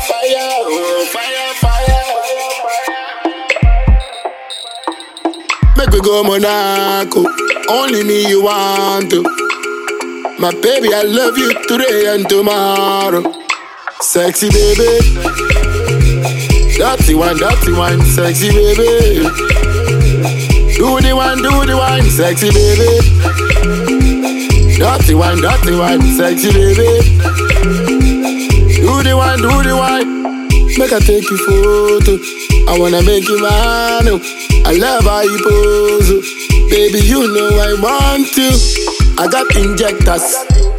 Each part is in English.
fire, oh, fire, fire. Make we go Monaco, only me you want to. My baby, I love you today and tomorrow. Sexy baby, dirty one, sexy baby. Do the one, sexy baby. Dirty one, sexy baby. Do the one. Make I take you photo. I wanna make you mine. Oh. I love how you pose. Oh. Baby, you know I want to. I got injectors.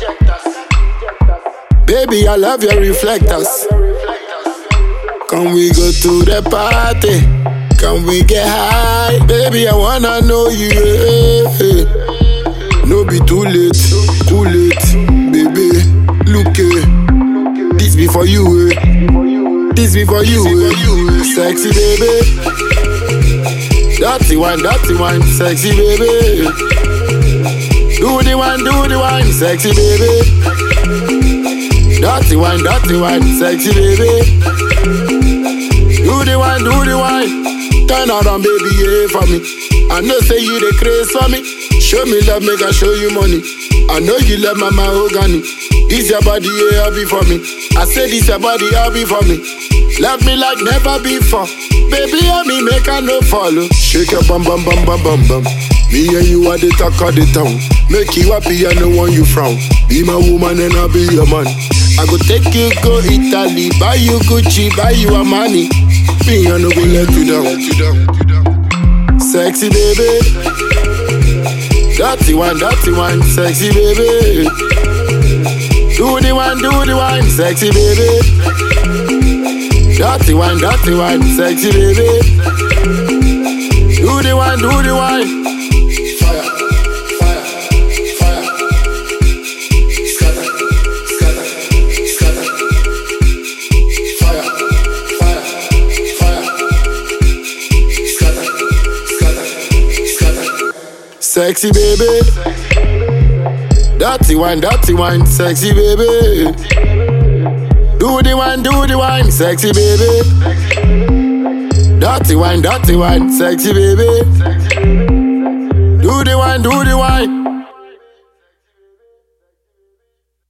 Baby, I love your reflectors. Can we go to the party? Can we get high? Baby, I wanna know you. Yeah. No be too late, baby. Look, this be for you. This be for you. Sexy baby. Dirty one, sexy baby. Do the one, sexy baby. Dirty one, sexy baby. Do the one. Turn around, baby, yeah, for me. I know say you the craze for me. Show me love, make I show you money. I know you love my mahogany. This your body, yeah, be for me. I say this your body, yeah, be for me. Love me like never before. Baby, help me make I no follow. Shake your bum. Me and you are the talk of the town. Make you happy, I no want you frown. Be my woman and I'll be your man. I go take you, go Italy. Buy you Gucci, buy you Armani. Me, I no go let you down. Sexy baby. Dirty one, sexy baby. Do the one, sexy baby. Dirty one, sexy baby. Do the one. Fire. Scatter. Fire. Scatter. Sexy baby. Dirty one, sexy baby. Do the one, sexy baby. Dirty one, sexy baby. Do the one.